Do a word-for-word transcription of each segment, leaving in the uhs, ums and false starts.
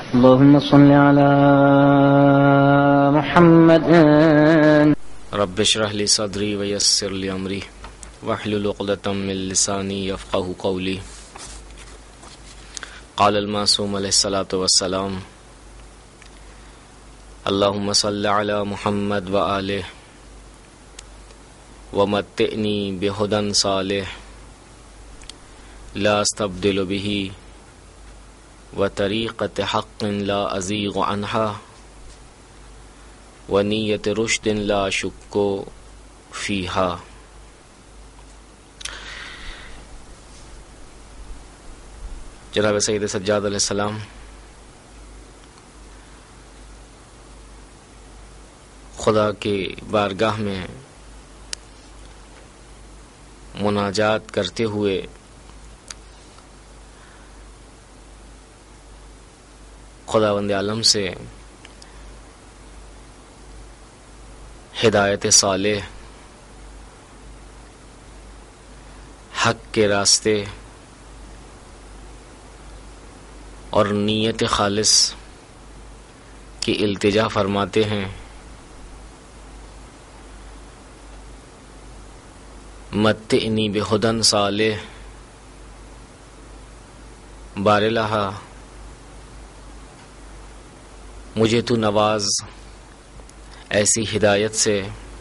اللهم صل على محمد. رب اشرح لي صدري ويسر لي امري واحلل عقدة من لساني يفقهوا قولي. قال المعصوم علیہ الصلاۃ والسلام: اللهم صل على محمد وآلہ ومتعنی بہدى صالح لا استبدل به وطریقة حق لا ازیغ عنها ونیت رشد لا شک فیہا. جناب سید سجاد علیہ السلام خدا کی بارگاہ میں مناجات کرتے ہوئے خداوند عالم سے ہدایت صالح، حق کے راستے اور نیت خالص کی التجا فرماتے ہیں. متعنی بہدى صالح، بار الہا مجھے تو نواز ایسی ہدایت سے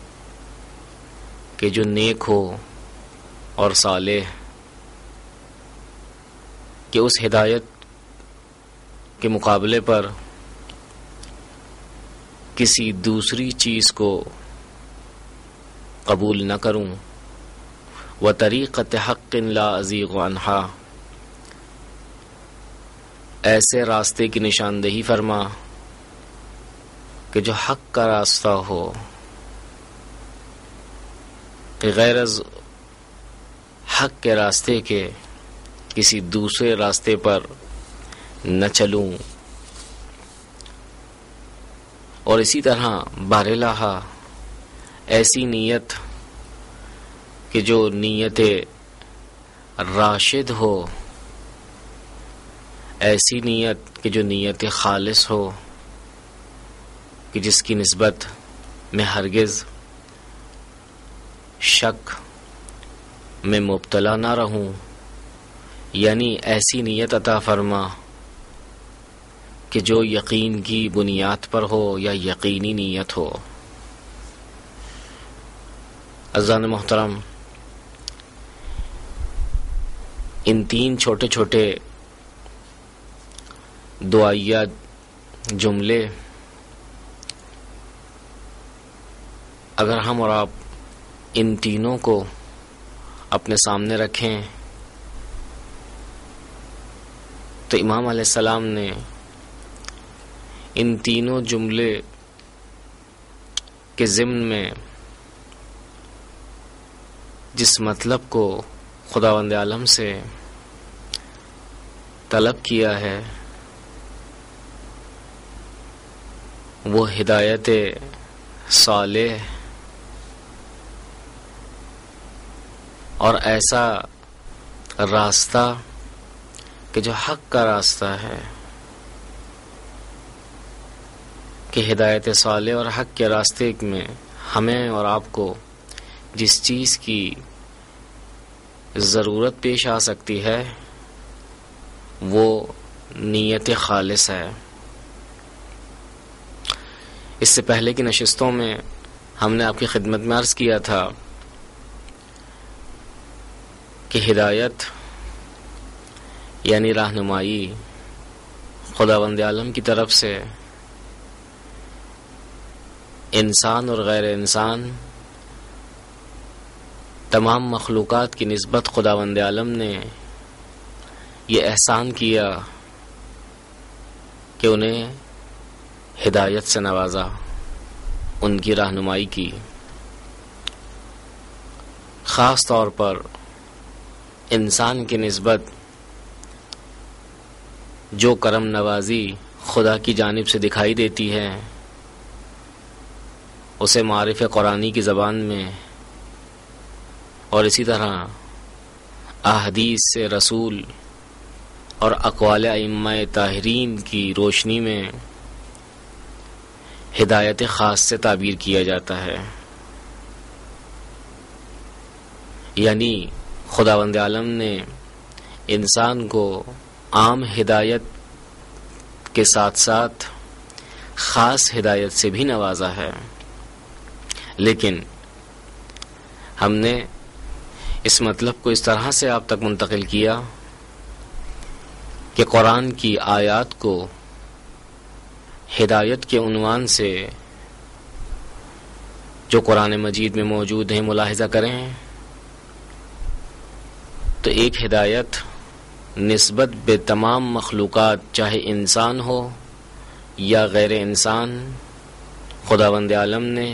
کہ جو نیک ہو اور صالح، کہ اس ہدایت کے مقابلے پر کسی دوسری چیز کو قبول نہ کروں. وطریقۃ حق لا ازیغ عنہا، ایسے راستے کی نشاندہی فرما کہ جو حق کا راستہ ہو، کہ غیر از حق کے راستے کے کسی دوسرے راستے پر نہ چلوں. اور اسی طرح بار الہا ایسی نیت کہ جو نیت راشد ہو، ایسی نیت کہ جو نیت خالص ہو، کہ جس کی نسبت میں ہرگز شک میں مبتلا نہ رہوں. یعنی ایسی نیت عطا فرما کہ جو یقین کی بنیاد پر ہو یا یقینی نیت ہو. عزیزان محترم، ان تین چھوٹے چھوٹے دعائیہ جملے اگر ہم اور آپ ان تینوں کو اپنے سامنے رکھیں تو امام علیہ السلام نے ان تینوں جملے کے ضمن میں جس مطلب کو خداوند عالم سے طلب کیا ہے وہ ہدایت صالح اور ایسا راستہ کہ جو حق کا راستہ ہے. کہ ہدایت صالح اور حق کے راستے میں ہمیں اور آپ کو جس چیز کی ضرورت پیش آ سکتی ہے وہ نیت خالص ہے. اس سے پہلے کی نشستوں میں ہم نے آپ کی خدمت میں عرض کیا تھا کہ ہدایت یعنی رہنمائی خداوند عالم کی طرف سے انسان اور غیر انسان تمام مخلوقات کی نسبت خداوند عالم نے یہ احسان کیا کہ انہیں ہدایت سے نوازا، ان کی رہنمائی کی. خاص طور پر انسان کی نسبت جو کرم نوازی خدا کی جانب سے دکھائی دیتی ہے اسے معارف قرآنی کی زبان میں اور اسی طرح احادیث سے رسول اور اقوال ائمہ طاہرین کی روشنی میں ہدایت خاص سے تعبیر کیا جاتا ہے، یعنی خداوند عالم نے انسان کو عام ہدایت کے ساتھ ساتھ خاص ہدایت سے بھی نوازا ہے، لیکن ہم نے اس مطلب کو اس طرح سے آپ تک منتقل کیا کہ قرآن کی آیات کو ہدایت کے عنوان سے جو قرآن مجید میں موجود ہیں ملاحظہ کریں تو ایک ہدایت نسبت بے تمام مخلوقات، چاہے انسان ہو یا غیر انسان، خداوند عالم نے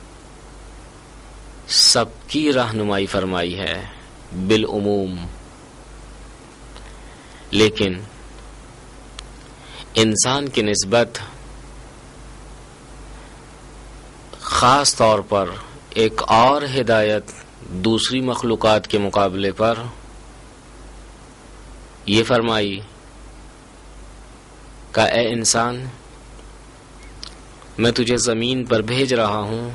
سب کی رہنمائی فرمائی ہے بالعموم، لیکن انسان کی نسبت خاص طور پر ایک اور ہدایت دوسری مخلوقات کے مقابلے پر یہ فرمائی کہ اے انسان، میں تجھے زمین پر بھیج رہا ہوں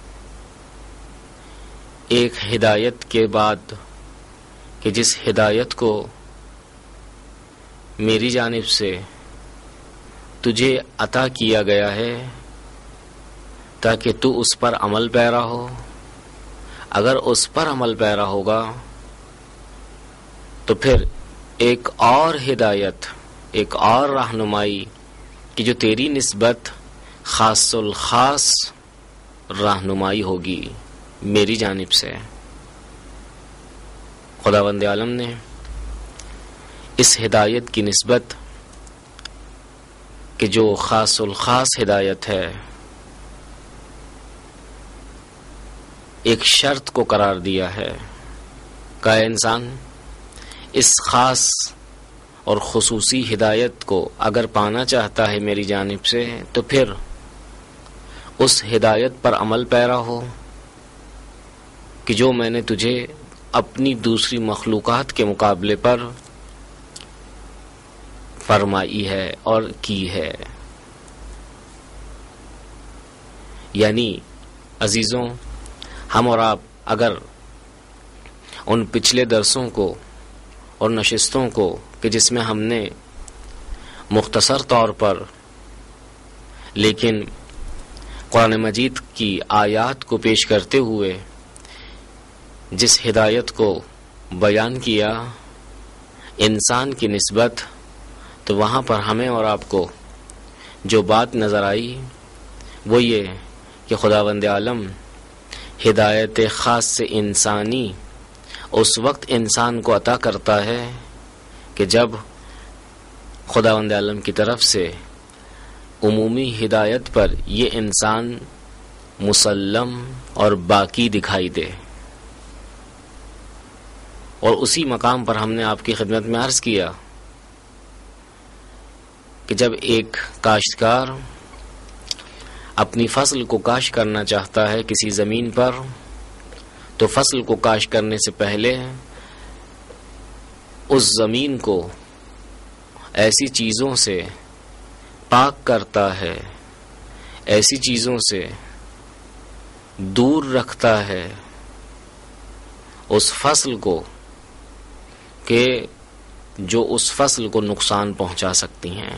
ایک ہدایت کے بعد کہ جس ہدایت کو میری جانب سے تجھے عطا کیا گیا ہے تاکہ تو اس پر عمل پیرا ہو۔ اگر اس پر عمل پیرا ہوگا تو پھر ایک اور ہدایت، ایک اور رہنمائی کہ جو تیری نسبت خاص الخاص رہنمائی ہوگی میری جانب سے۔ خداوند عالم نے اس ہدایت کی نسبت کہ جو خاص الخاص ہدایت ہے ایک شرط کو قرار دیا ہے کہ اے انسان، اس خاص اور خصوصی ہدایت کو اگر پانا چاہتا ہے میری جانب سے تو پھر اس ہدایت پر عمل پیرا ہو کہ جو میں نے تجھے اپنی دوسری مخلوقات کے مقابلے پر فرمائی ہے اور کی ہے۔ یعنی عزیزوں، ہم اور آپ اگر ان پچھلے درسوں کو اور نشستوں کو کہ جس میں ہم نے مختصر طور پر لیکن قرآن مجید کی آیات کو پیش کرتے ہوئے جس ہدایت کو بیان کیا انسان کی نسبت، تو وہاں پر ہمیں اور آپ کو جو بات نظر آئی وہ یہ کہ خداوند عالم ہدایت خاص سے انسانی اس وقت انسان کو عطا کرتا ہے کہ جب خداوند عالم کی طرف سے عمومی ہدایت پر یہ انسان مسلم اور باقی دکھائی دے۔ اور اسی مقام پر ہم نے آپ کی خدمت میں عرض کیا کہ جب ایک کاشتکار اپنی فصل کو کاشت کرنا چاہتا ہے کسی زمین پر تو فصل کو کاشت کرنے سے پہلے اس زمین کو ایسی چیزوں سے پاک کرتا ہے، ایسی چیزوں سے دور رکھتا ہے اس فصل کو کہ جو اس فصل کو نقصان پہنچا سکتی ہیں۔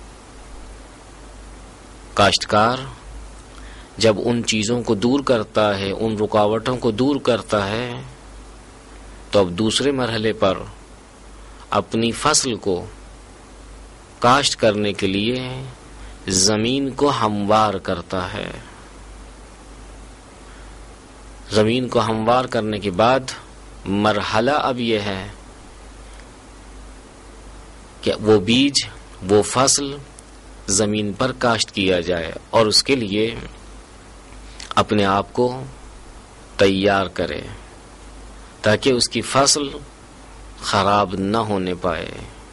کاشتکار جب ان چیزوں کو دور کرتا ہے، ان رکاوٹوں کو دور کرتا ہے، تو اب دوسرے مرحلے پر اپنی فصل کو کاشت کرنے کے لیے زمین کو ہموار کرتا ہے۔ زمین کو ہموار کرنے کے بعد مرحلہ اب یہ ہے کہ وہ بیج، وہ فصل زمین پر کاشت کیا جائے اور اس کے لیے اپنے آپ کو تیار کرے تاکہ اس کی فصل خراب نہ ہونے پائے۔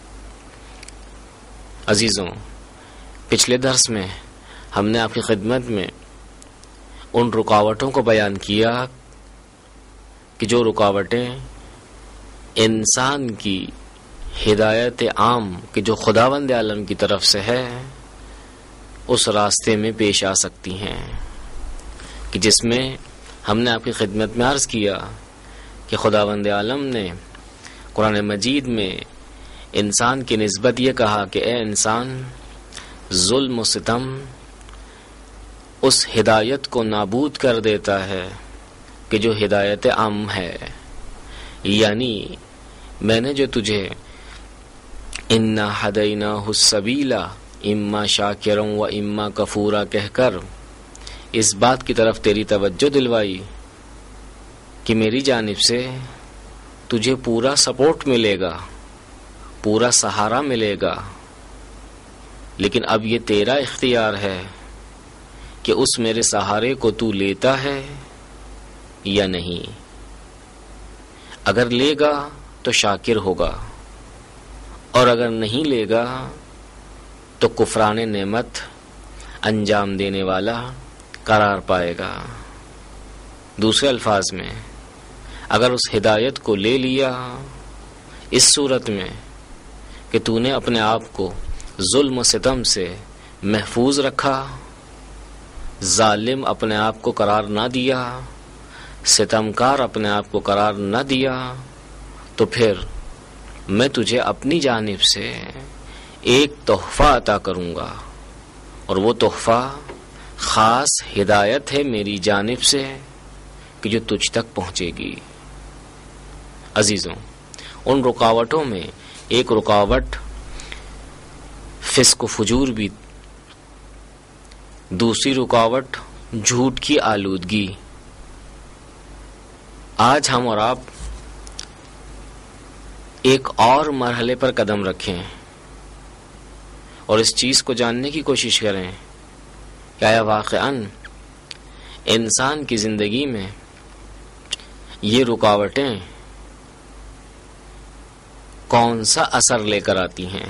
عزیزوں، پچھلے درس میں ہم نے آپ کی خدمت میں ان رکاوٹوں کو بیان کیا کہ جو رکاوٹیں انسان کی ہدایت عام کہ جو خداوند عالم کی طرف سے ہے اس راستے میں پیش آ سکتی ہیں، کہ جس میں ہم نے آپ کی خدمت میں عرض کیا کہ خداوند عالم نے قرآن مجید میں انسان کی نسبت یہ کہا کہ اے انسان، ظلم و ستم اس ہدایت کو نابود کر دیتا ہے کہ جو ہدایت عام ہے، یعنی میں نے جو تجھے انا ہدیناہ السبیل اما شاکرا و اما کفورا کہہ کر اس بات کی طرف تیری توجہ دلوائی کہ میری جانب سے تجھے پورا سپورٹ ملے گا، پورا سہارا ملے گا، لیکن اب یہ تیرا اختیار ہے کہ اس میرے سہارے کو تو لیتا ہے یا نہیں۔ اگر لے گا تو شاکر ہوگا، اور اگر نہیں لے گا تو کفران نعمت انجام دینے والا قرار پائے گا۔ دوسرے الفاظ میں اگر اس ہدایت کو لے لیا اس صورت میں کہ تو نے اپنے آپ کو ظلم و ستم سے محفوظ رکھا، ظالم اپنے آپ کو قرار نہ دیا، ستمکار اپنے آپ کو قرار نہ دیا، تو پھر میں تجھے اپنی جانب سے ایک تحفہ عطا کروں گا، اور وہ تحفہ خاص ہدایت ہے میری جانب سے کہ جو تجھ تک پہنچے گی۔ عزیزوں، ان رکاوٹوں میں ایک رکاوٹ فسق و فجور بھی، دوسری رکاوٹ جھوٹ کی آلودگی۔ آج ہم اور آپ ایک اور مرحلے پر قدم رکھیں اور اس چیز کو جاننے کی کوشش کریں کہ آیا واقعاً انسان کی زندگی میں یہ رکاوٹیں کون سا اثر لے کر آتی ہیں،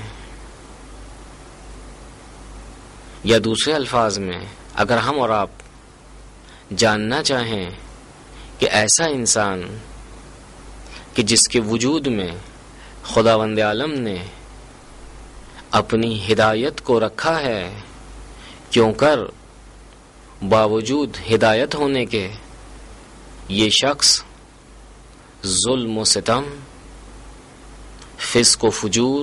یا دوسرے الفاظ میں اگر ہم اور آپ جاننا چاہیں کہ ایسا انسان کہ جس کے وجود میں خداوند عالم نے اپنی ہدایت کو رکھا ہے، کیوں کر باوجود ہدایت ہونے کے یہ شخص ظلم و ستم، فسق و فجور،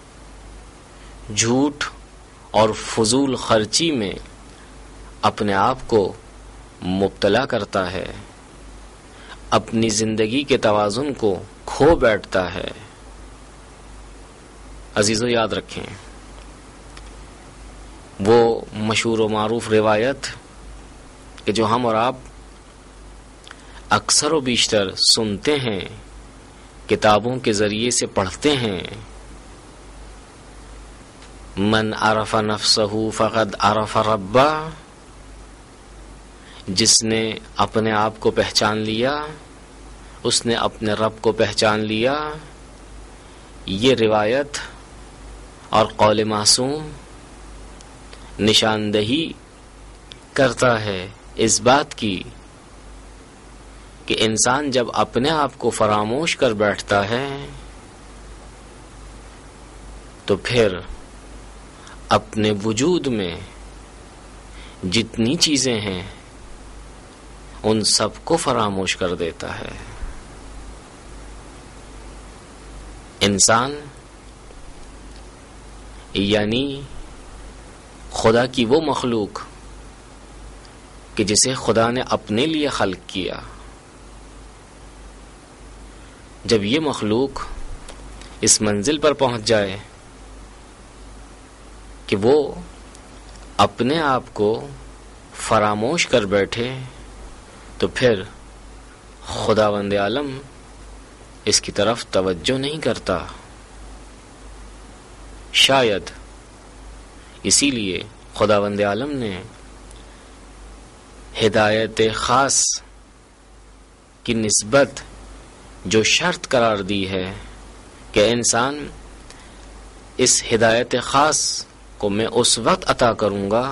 جھوٹ اور فضول خرچی میں اپنے آپ کو مبتلا کرتا ہے، اپنی زندگی کے توازن کو کھو بیٹھتا ہے۔ عزیزو، یاد رکھیں وہ مشہور و معروف روایت کہ جو ہم اور آپ اکثر و بیشتر سنتے ہیں، کتابوں کے ذریعے سے پڑھتے ہیں، من عرف نفسہ فقد عرف ربہ، جس نے اپنے آپ کو پہچان لیا اس نے اپنے رب کو پہچان لیا۔ یہ روایت اور قول معصوم نشاندہی کرتا ہے اس بات کی کہ انسان جب اپنے آپ کو فراموش کر بیٹھتا ہے تو پھر اپنے وجود میں جتنی چیزیں ہیں ان سب کو فراموش کر دیتا ہے۔ انسان یعنی خدا کی وہ مخلوق کہ جسے خدا نے اپنے لیے خلق کیا، جب یہ مخلوق اس منزل پر پہنچ جائے کہ وہ اپنے آپ کو فراموش کر بیٹھے تو پھر خداوند عالم اس کی طرف توجہ نہیں کرتا۔ شاید اسی لیے خداوند عالم نے ہدایت خاص کی نسبت جو شرط قرار دی ہے کہ انسان اس ہدایت خاص کو میں اس وقت عطا کروں گا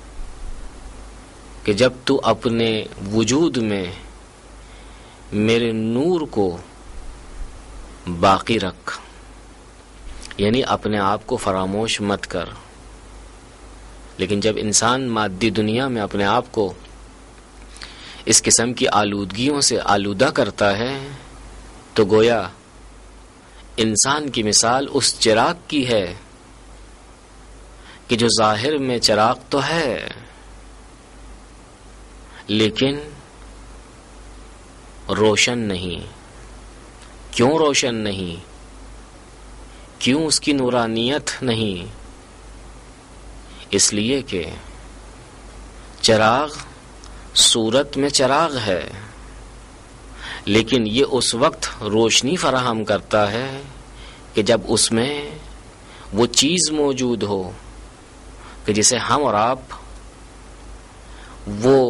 کہ جب تو اپنے وجود میں میرے نور کو باقی رکھ، یعنی اپنے آپ کو فراموش مت کر. لیکن جب انسان مادی دنیا میں اپنے آپ کو اس قسم کی آلودگیوں سے آلودہ کرتا ہے تو گویا انسان کی مثال اس چراغ کی ہے کہ جو ظاہر میں چراغ تو ہے لیکن روشن نہیں. کیوں روشن نہیں؟ کیوں اس کی نورانیت نہیں؟ اس لیے کہ چراغ صورت میں چراغ ہے لیکن یہ اس وقت روشنی فراہم کرتا ہے کہ جب اس میں وہ چیز موجود ہو کہ جسے ہم اور آپ وہ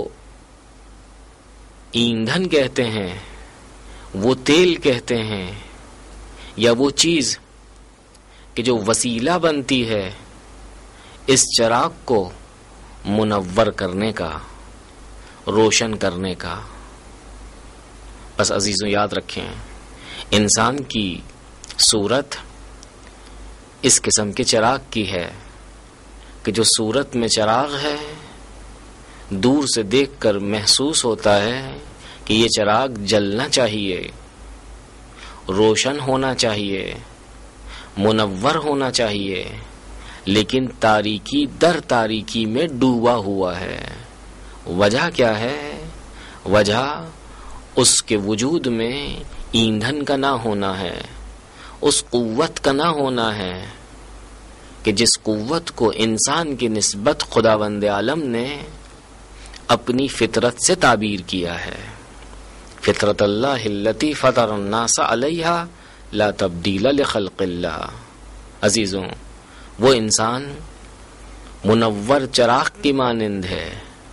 ایندھن کہتے ہیں، وہ تیل کہتے ہیں، یا وہ چیز کہ جو وسیلہ بنتی ہے اس چراغ کو منور کرنے کا، روشن کرنے کا. بس عزیزوں یاد رکھیں، انسان کی صورت اس قسم کے چراغ کی ہے کہ جو صورت میں چراغ ہے دور سے دیکھ کر محسوس ہوتا ہے کہ یہ چراغ جلنا چاہیے، روشن ہونا چاہیے، منور ہونا چاہیے، لیکن تاریکی در تاریکی میں ڈوبا ہوا ہے. وجہ کیا ہے؟ وجہ اس کے وجود میں ایندھن کا نہ ہونا ہے، اس قوت کا نہ ہونا ہے کہ جس قوت کو انسان کی نسبت خداوند عالم نے اپنی فطرت سے تعبیر کیا ہے. فطرت اللہ التی فطر الناس علیہا لا تبدیل لخلق اللہ. عزیزوں، وہ انسان منور چراغ کی مانند ہے،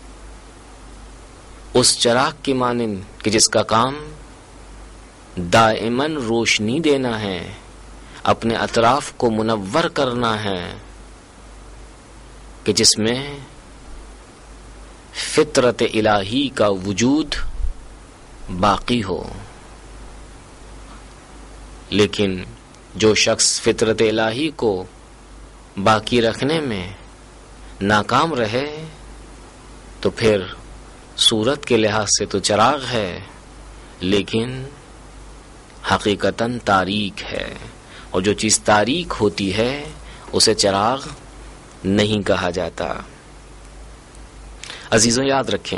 اس چراغ کی مانند کہ جس کا کام دائماً روشنی دینا ہے، اپنے اطراف کو منور کرنا ہے، کہ جس میں فطرت الہی کا وجود باقی ہو. لیکن جو شخص فطرت الہی کو باقی رکھنے میں ناکام رہے تو پھر صورت کے لحاظ سے تو چراغ ہے لیکن حقیقتاً تاریک ہے، اور جو چیز تاریک ہوتی ہے اسے چراغ نہیں کہا جاتا. عزیزوں یاد رکھیں،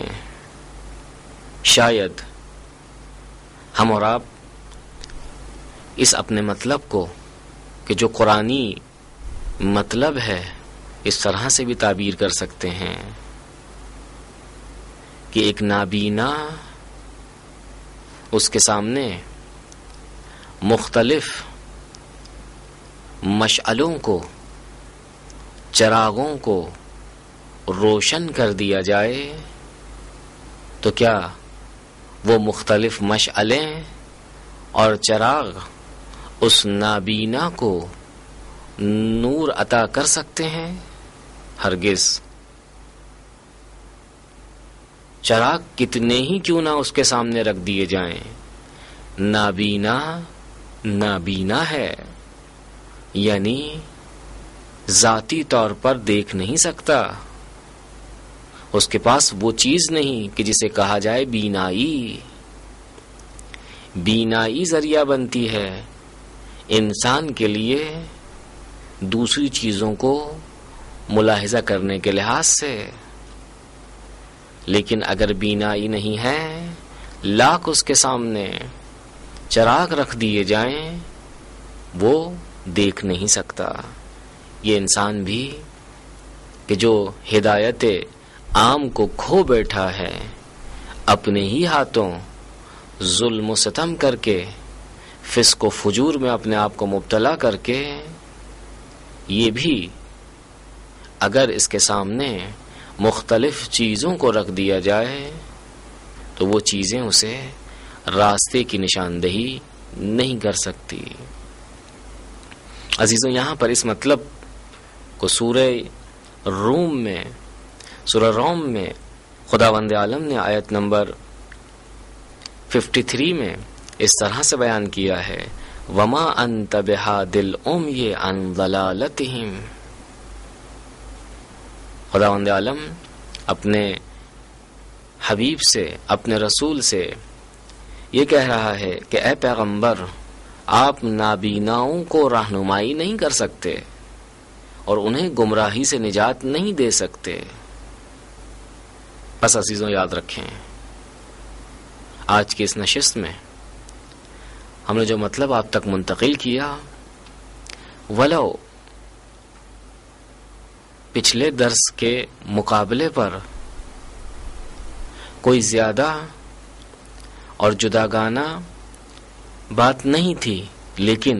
شاید ہم اور آپ اس اپنے مطلب کو کہ جو قرآنی مطلب ہے اس طرح سے بھی تعبیر کر سکتے ہیں کہ ایک نابینا اس کے سامنے مختلف مشعلوں کو، چراغوں کو روشن کر دیا جائے تو کیا وہ مختلف مشعلیں اور چراغ اس نابینا کو نور عطا کر سکتے ہیں؟ ہرگز. چراغ کتنے ہی کیوں نہ اس کے سامنے رکھ دیے جائیں، نابینا نابینا ہے، یعنی ذاتی طور پر دیکھ نہیں سکتا. اس کے پاس وہ چیز نہیں کہ جسے کہا جائے بینائی. بینائی ذریعہ بنتی ہے انسان کے لیے دوسری چیزوں کو ملاحظہ کرنے کے لحاظ سے. لیکن اگر بینائی نہیں ہے، لاکھ اس کے سامنے چراغ رکھ دیے جائیں وہ دیکھ نہیں سکتا. یہ انسان بھی کہ جو ہدایت عام کو کھو بیٹھا ہے، اپنے ہی ہاتھوں ظلم و ستم کر کے، فسق و فجور میں اپنے آپ کو مبتلا کر کے، یہ بھی اگر اس کے سامنے مختلف چیزوں کو رکھ دیا جائے تو وہ چیزیں اسے راستے کی نشاندہی نہیں کر سکتی. عزیزوں، یہاں پر اس مطلب کو سورہ روم میں سورہ روم میں خداوند عالم نے آیت نمبر ترپن میں اس طرح سے بیان کیا ہے: وما انت بہاد العمی عن ضلالتہم. خداوند عالم اپنے حبیب سے، اپنے رسول سے یہ کہہ رہا ہے کہ اے پیغمبر، آپ نابیناؤں کو رہنمائی نہیں کر سکتے اور انہیں گمراہی سے نجات نہیں دے سکتے. بس عزیزوں یاد رکھیں، آج کی اس نشست میں ہم نے جو مطلب آپ تک منتقل کیا، ولو پچھلے درس کے مقابلے پر کوئی زیادہ اور جداگانہ بات نہیں تھی، لیکن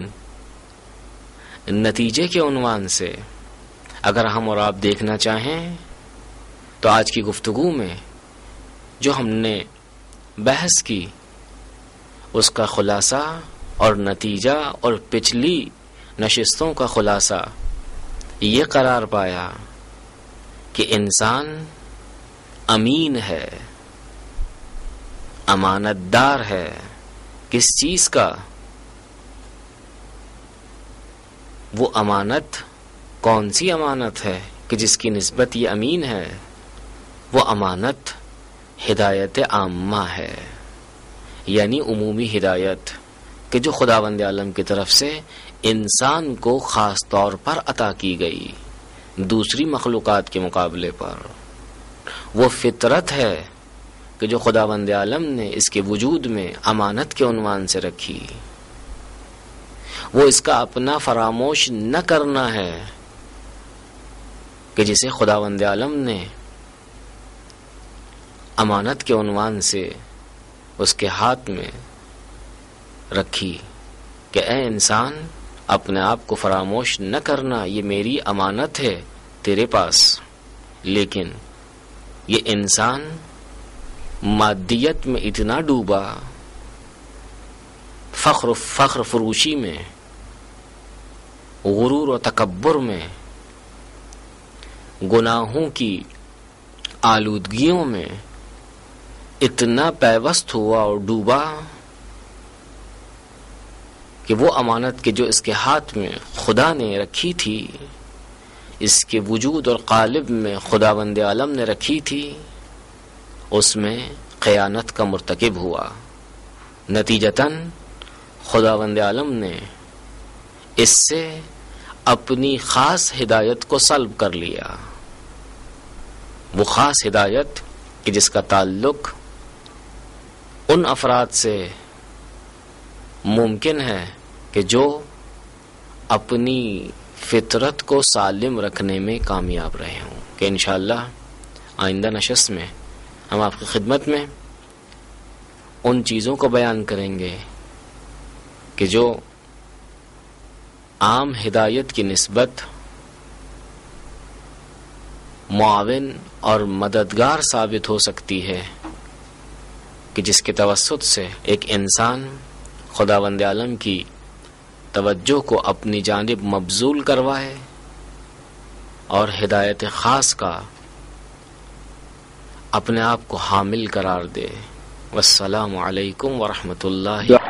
نتیجے کے عنوان سے اگر ہم اور آپ دیکھنا چاہیں تو آج کی گفتگو میں جو ہم نے بحث کی اس کا خلاصہ اور نتیجہ اور پچھلی نشستوں کا خلاصہ یہ قرار پایا کہ انسان امین ہے، امانت دار ہے. کس چیز کا؟ وہ امانت کون سی امانت ہے کہ جس کی نسبت یہ امین ہے؟ وہ امانت ہدایت عامہ ہے، یعنی عمومی ہدایت کہ جو خداوند عالم کی طرف سے انسان کو خاص طور پر عطا کی گئی دوسری مخلوقات کے مقابلے پر. وہ فطرت ہے کہ جو خداوند عالم نے اس کے وجود میں امانت کے عنوان سے رکھی. وہ اس کا اپنا فراموش نہ کرنا ہے کہ جسے خداوند عالم نے امانت کے عنوان سے اس کے ہاتھ میں رکھی کہ اے انسان، اپنے آپ کو فراموش نہ کرنا، یہ میری امانت ہے تیرے پاس. لیکن یہ انسان مادیت میں اتنا ڈوبا، فخر فخر فروشی میں، غرور و تکبر میں، گناہوں کی آلودگیوں میں اتنا پیوست ہوا اور ڈوبا کہ وہ امانت کے جو اس کے ہاتھ میں خدا نے رکھی تھی، اس کے وجود اور قالب میں خداوند عالم نے رکھی تھی، اس میں خیانت کا مرتکب ہوا. نتیجتاً خداوند عالم نے اس سے اپنی خاص ہدایت کو سلب کر لیا. وہ خاص ہدایت کہ جس کا تعلق ان افراد سے ممکن ہے کہ جو اپنی فطرت کو سالم رکھنے میں کامیاب رہے ہوں. کہ انشاءاللہ آئندہ نشست میں ہم آپ کی خدمت میں ان چیزوں کو بیان کریں گے کہ جو عام ہدایت کی نسبت معاون اور مددگار ثابت ہو سکتی ہے، کہ جس کے توسط سے ایک انسان خداوند عالم کی توجہ کو اپنی جانب مبذول کروائے اور ہدایت خاص کا اپنے آپ کو حامل قرار دے. والسلام علیکم ورحمۃ اللہ.